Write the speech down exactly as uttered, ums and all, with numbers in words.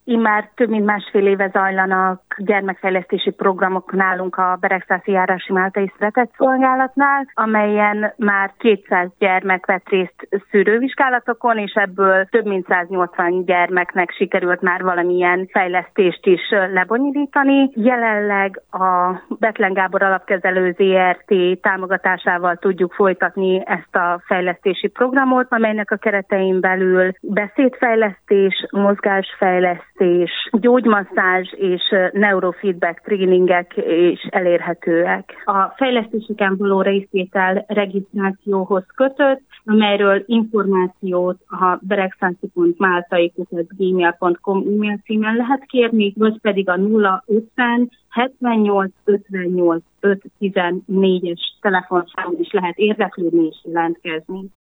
Immár több mint másfél éve zajlanak gyermekfejlesztési programok nálunk a Beregszászi Járási Máltai Szeretett Szolgálatnál, amelyen már kétszáz gyermek vett részt szűrővizsgálatokon, és ebből több mint száznyolcvan gyermeknek sikerült már valamilyen fejlesztést is lebonyolítani. Jelenleg a Bethlen Gábor Alapkezelő zé er té támogatásával tudjuk folytatni ezt a fejlesztési programot, amelynek a keretein belül beszédfejlesztés, mozgásfejlesztés, gyógymasszázs és neurofeedback tréningek is elérhetőek. A fejlesztéseken való részvétel regisztrációhoz kötött, amelyről információt a beregszászi pont máltai kukac gmail pont com e-mail címen lehet kérni, vagy pedig a nulla ötven hetvennyolc ötvennyolc öt tizennégyes telefonszámon is lehet érdeklődni és jelentkezni.